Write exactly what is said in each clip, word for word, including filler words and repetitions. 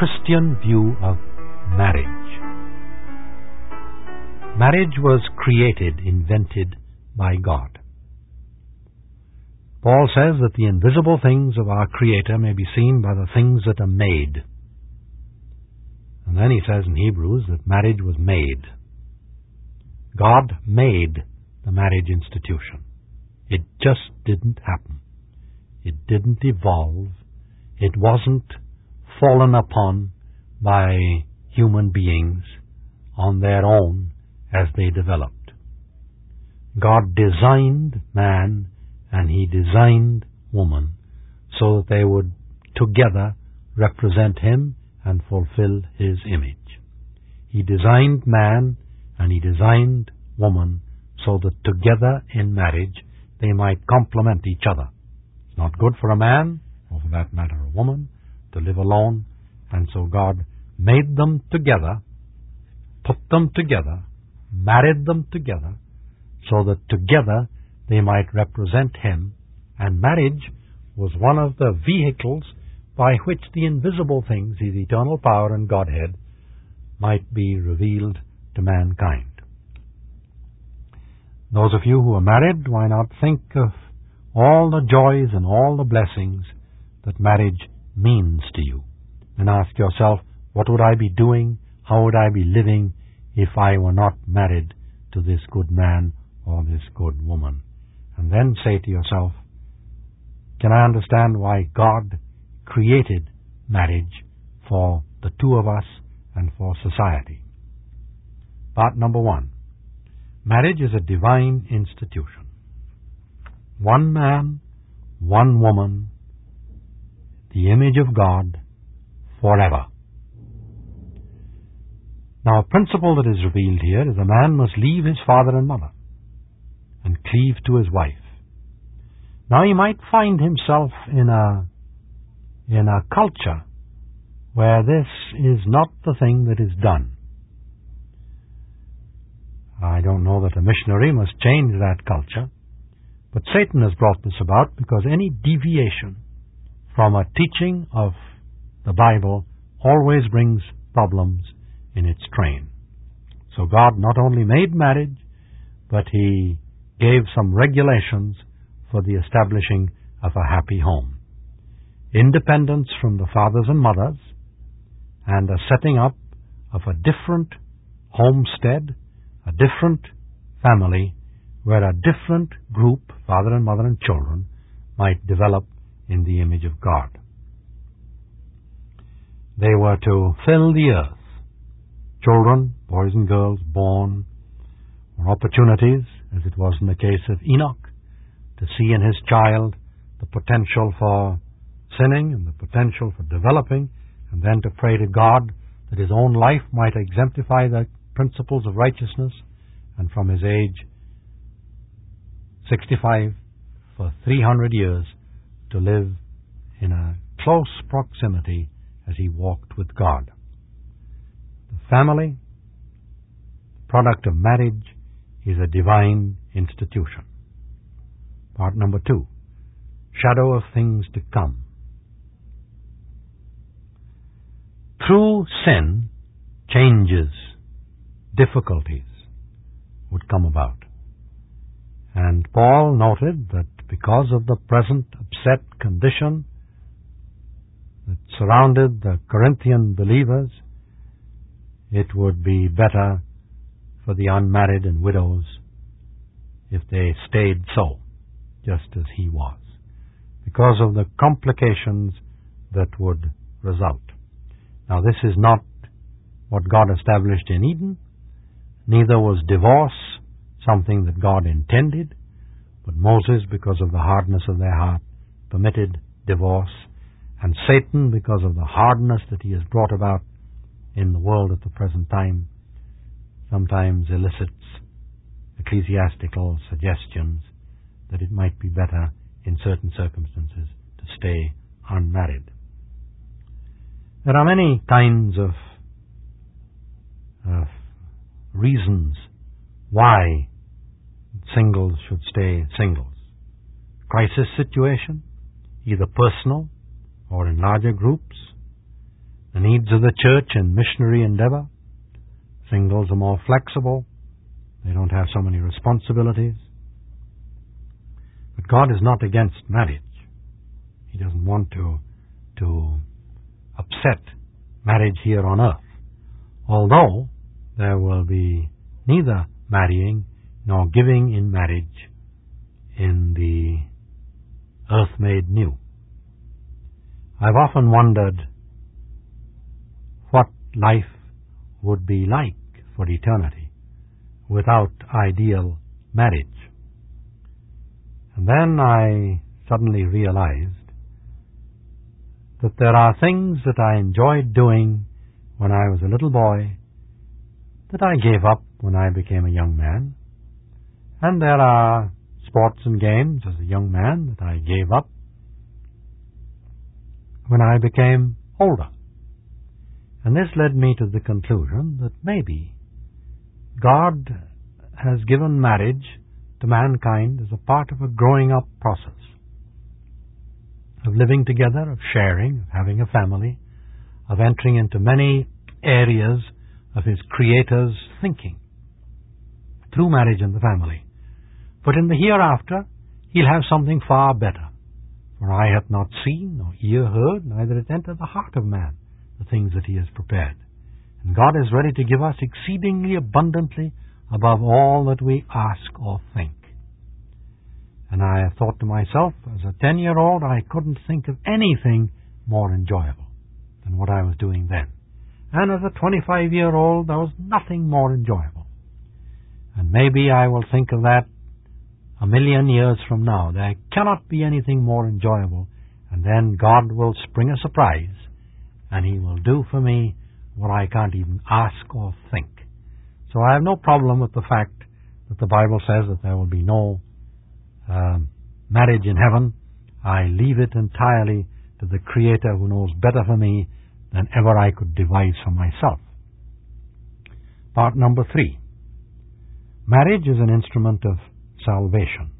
Christian view of marriage. Marriage was created, invented by God. Paul says that the invisible things of our Creator may be seen by the things that are made. And then he says in Hebrews that marriage was made. God made the marriage institution. It just didn't happen. It didn't evolve. It wasn't fallen upon by human beings on their own as they developed. God designed man and He designed woman so that they would together represent Him and fulfill His image. He designed man and He designed woman so that together in marriage they might complement each other. It's not good for a man, or for that matter a woman, to live alone, and so God made them together, put them together, married them together, so that together they might represent Him, and marriage was one of the vehicles by which the invisible things, His eternal power and Godhead, might be revealed to mankind. Those of you who are married, why not think of all the joys and all the blessings that marriage means to you, and ask yourself, what would I be doing, how would I be living if I were not married to this good man or this good woman? And then say to yourself, can I understand why God created marriage for the two of us and for society? Part number one. Marriage is a divine institution. One man, one woman, the image of God, forever. Now, a principle that is revealed here is a man must leave his father and mother and cleave to his wife. Now, he might find himself in a in a culture where this is not the thing that is done. I don't know that a missionary must change that culture, but Satan has brought this about because any deviation from a teaching of the Bible always brings problems in its train. So God not only made marriage, but He gave some regulations for the establishing of a happy home. Independence from the fathers and mothers, and a setting up of a different homestead, a different family, where a different group, father and mother and children, might develop in the image of God. They were to fill the earth. Children, boys and girls, born, or opportunities, as it was in the case of Enoch, to see in his child the potential for sinning and the potential for developing, and then to pray to God that his own life might exemplify the principles of righteousness, and from his age sixty-five for three hundred years to live in a close proximity as he walked with God. The family, the product of marriage, is a divine institution. Part number two, shadow of things to come. Through sin, changes, difficulties would come about. And Paul noted that because of the present upset condition that surrounded the Corinthian believers, it would be better for the unmarried and widows if they stayed so, just as he was, because of the complications that would result. Now, this is not what God established in Eden. Neither was divorce something that God intended, but Moses, because of the hardness of their heart, permitted divorce, and Satan, because of the hardness that he has brought about in the world at the present time, sometimes elicits ecclesiastical suggestions that it might be better in certain circumstances to stay unmarried. There are many kinds of uh, reasons why singles should stay singles. Crisis situation, either personal or in larger groups, the the needs of the church in missionary endeavor. Singles are more flexible. They don't have so many responsibilities. But God is not against marriage. He doesn't want to, to upset marriage here on earth. Although there will be neither marrying nor giving in marriage in the earth made new. I've often wondered what life would be like for eternity without ideal marriage. And then I suddenly realized that there are things that I enjoyed doing when I was a little boy that I gave up when I became a young man. And there are sports and games as a young man that I gave up when I became older. And this led me to the conclusion that maybe God has given marriage to mankind as a part of a growing up process, of living together, of sharing, of having a family, of entering into many areas of His Creator's thinking through marriage and the family. But in the hereafter, He'll have something far better. For eye hath not seen, nor ear heard, neither it entered the heart of man, the things that He has prepared. And God is ready to give us exceedingly abundantly above all that we ask or think. And I have thought to myself, as a ten-year-old, I couldn't think of anything more enjoyable than what I was doing then. And as a twenty-five-year-old, there was nothing more enjoyable. And maybe I will think of that a million years from now. There cannot be anything more enjoyable. And then God will spring a surprise, and He will do for me what I can't even ask or think. So I have no problem with the fact that the Bible says that there will be no uh, marriage in heaven. I leave it entirely to the Creator, who knows better for me than ever I could devise for myself. Part number three. Marriage is an instrument of salvation.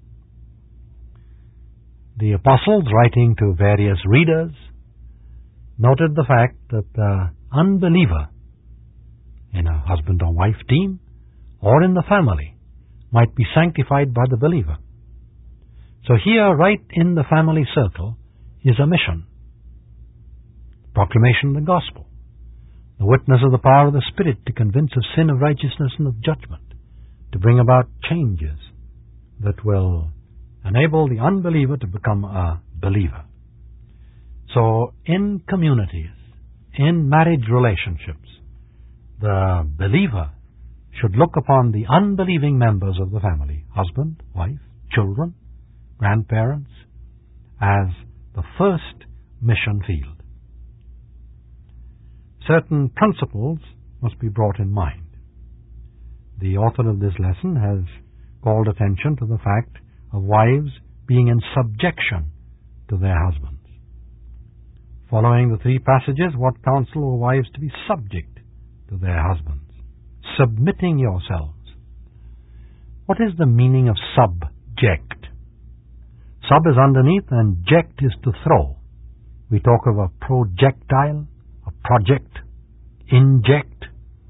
The apostles, writing to various readers, noted the fact that the unbeliever in a husband or wife team or in the family might be sanctified by the believer. So here, right in the family circle, is a mission. Proclamation of the gospel. The witness of the power of the Spirit to convince of sin, of righteousness, and of judgment. To bring about changes that will enable the unbeliever to become a believer. So in communities, in marriage relationships, the believer should look upon the unbelieving members of the family, husband, wife, children, grandparents, as the first mission field. Certain principles must be brought in mind. The author of this lesson has called attention to the fact of wives being in subjection to their husbands. Following the three passages, what counsel are wives to be subject to their husbands? Submitting yourselves. What is the meaning of subject? Sub is underneath and ject is to throw. We talk of a projectile, a project, inject.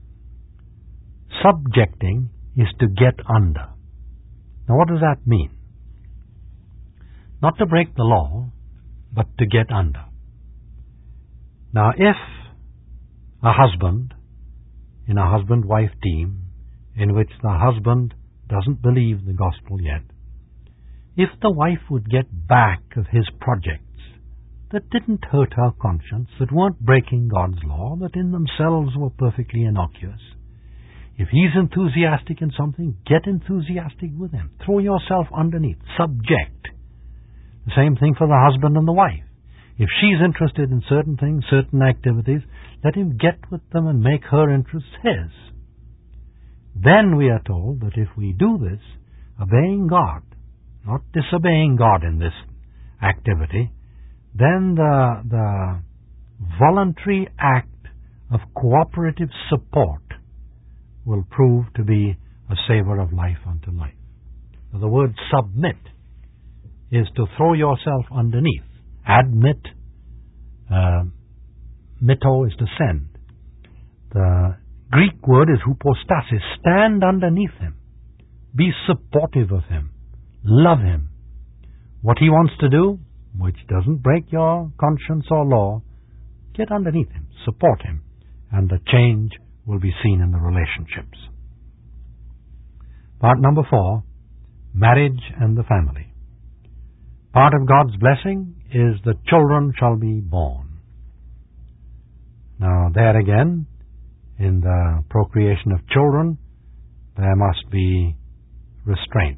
Subjecting is to get under. Now what does that mean? Not to break the law, but to get under. Now if a husband, in a husband-wife team, in which the husband doesn't believe the gospel yet, if the wife would get back of his projects that didn't hurt her conscience, that weren't breaking God's law, that in themselves were perfectly innocuous, if he's enthusiastic in something, get enthusiastic with him. Throw yourself underneath. Subject. The same thing for the husband and the wife. If she's interested in certain things, certain activities, let him get with them and make her interests his. Then we are told that if we do this, obeying God, not disobeying God in this activity, then the, the voluntary act of cooperative support will prove to be a savor of life unto life. Now, the word submit is to throw yourself underneath. Admit, uh, mito is to send. The Greek word is hypostasis. Stand underneath him. Be supportive of him. Love him. What he wants to do, which doesn't break your conscience or law, get underneath him. Support him. And the change will be seen in the relationships. Part number four, marriage and the family. Part of God's blessing is the children shall be born. Now there again, in the procreation of children, there must be restraint.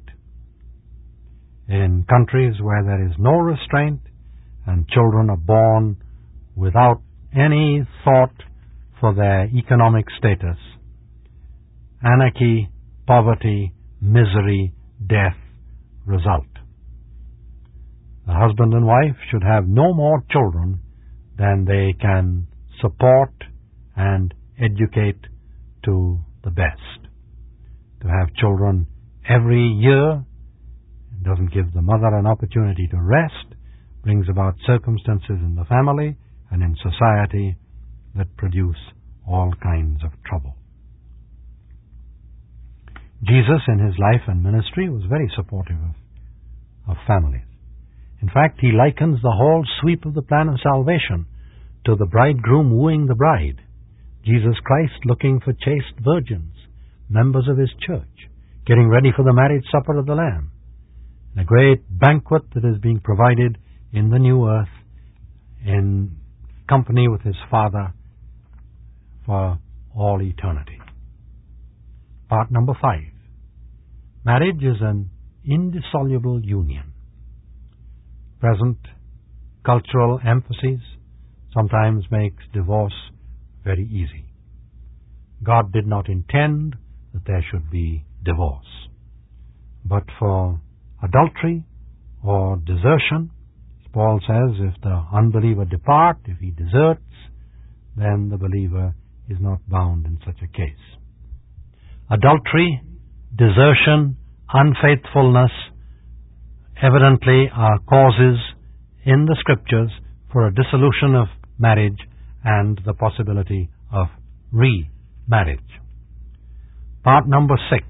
In countries where there is no restraint and children are born without any thought for their economic status, anarchy, poverty, misery, death result. The husband and wife should have no more children than they can support and educate to the best. To have children every year doesn't give the mother an opportunity to rest, brings about circumstances in the family and in society that produce all kinds of trouble. Jesus in his life and ministry was very supportive of, of families. In fact, he likens the whole sweep of the plan of salvation to the bridegroom wooing the bride. Jesus Christ looking for chaste virgins, members of his church, getting ready for the marriage supper of the Lamb, and a great banquet that is being provided in the new earth in company with his Father for all eternity. Part number five. Marriage is an indissoluble union. Present cultural emphasis sometimes makes divorce very easy. God did not intend that there should be divorce. But for adultery or desertion, as Paul says, if the unbeliever depart, if he deserts, then the believer is not bound in such a case. Adultery, desertion, unfaithfulness evidently are causes in the Scriptures for a dissolution of marriage and the possibility of remarriage. Part number six,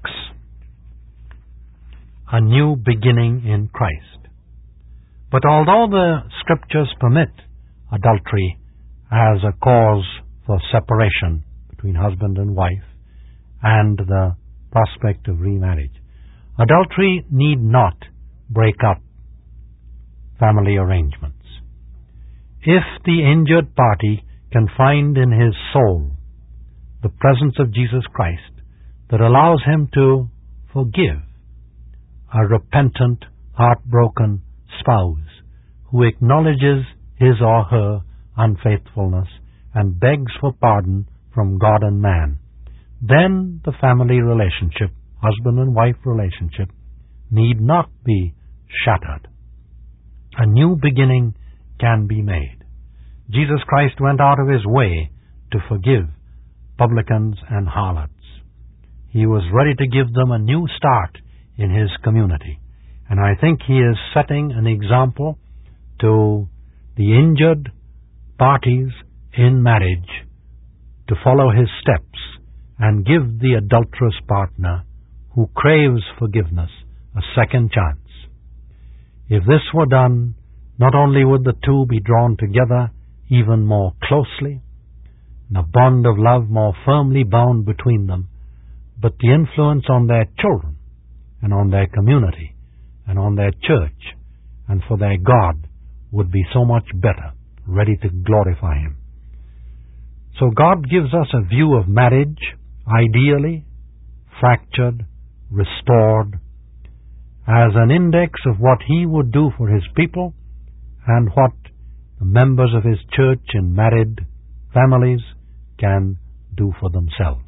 a new beginning in Christ. But although the Scriptures permit adultery as a cause for separation between husband and wife and the prospect of remarriage, adultery need not break up family arrangements. If the injured party can find in his soul the presence of Jesus Christ that allows him to forgive a repentant, heartbroken spouse who acknowledges his or her unfaithfulness and begs for pardon from God and man, then the family relationship, husband and wife relationship, need not be shattered. A new beginning can be made. Jesus Christ went out of his way to forgive publicans and harlots. He was ready to give them a new start in his community. And I think he is setting an example to the injured parties in marriage to follow his steps and give the adulterous partner who craves forgiveness a second chance. If this were done, not only would the two be drawn together even more closely, and a bond of love more firmly bound between them, but the influence on their children and on their community and on their church and for their God would be so much better, ready to glorify him. So God gives us a view of marriage, ideally fractured, restored, as an index of what he would do for his people and what the members of his church in married families can do for themselves.